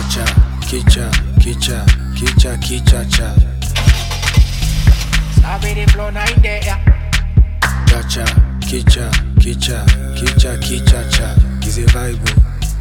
Cha, kicha, kicha, kicha, kicha, cha. Sabe the flow 9 there, yeah. Cha, kicha, kicha, kicha, kicha, cha. It's a vibe.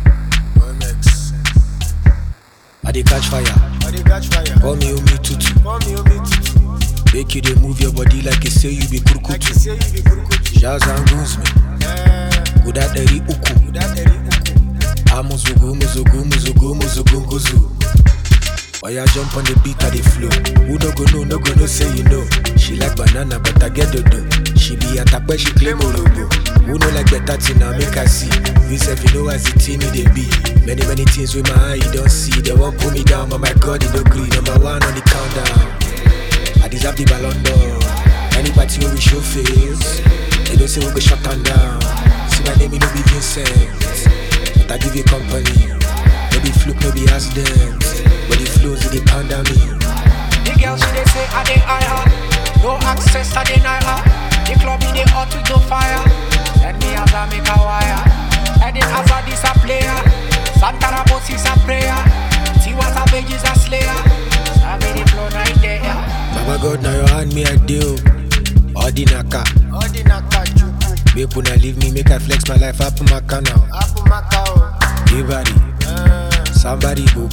I dey catch fire. Call me Omi Tutu. Make you dey move your body like you say you be kurukutu. Jazz and goons me. Good at the uku. Amuzugu, muzugu, muzugu, muzugu, muzugu. Why you jump on the beat of the flow? Who no go know, say you know. She like banana, but I get the dough. She be attack where she claim Olobo. Who no like better thing now make her see. This if you know as the team they be. Many things with my eye you don't see. They won't pull me down, but my God it don't agree. Number one on the countdown. I deserve the Ballon d'Or. Any party where we show face, they don't say we go shut down. See my name, it no be Vincent, but I give you company. No be fluke, no be accident, but the flows they pound on me. The girls she they say I dey higher. No access I deny her. The club in the hot with no fire. Send me as I make a wire. Heading as a this a player. Santana Boss is a prayer. Tiwa Savage is a slayer. Sabe the flow 9 there, yeah. Baba God now your hand me a deal. Ordinaka Juku. make una leave me, make I flex my life up my canal. Everybody, somebody go.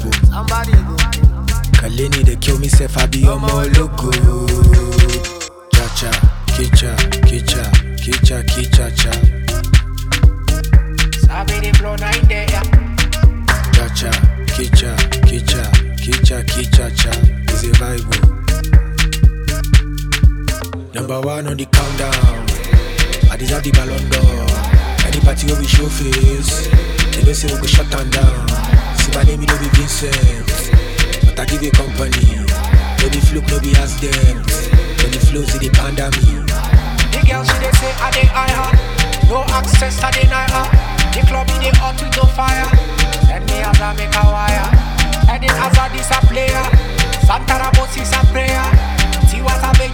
Kaleni they kill me, self I be on my logo. Cha, kicha, kicha, kicha, kicha, cha. Sabe the flow 9 there, yeah. Cha, kicha, kicha, kicha, kicha, cha. It's a vibe. Number one on the countdown. I deserve the Ballon d'Or. Any party where we show face, they don't say we go shut down. See my name, it no be Vincent, but I give you company. No be fluke, no be accident, but the flows they pound on me. The girls she they say I dey higher. No access I deny her. The club in the hot with no fire. Send me as I make a wire. Heading as a this a player. Santana Boss is a prayer. Tiwa Savage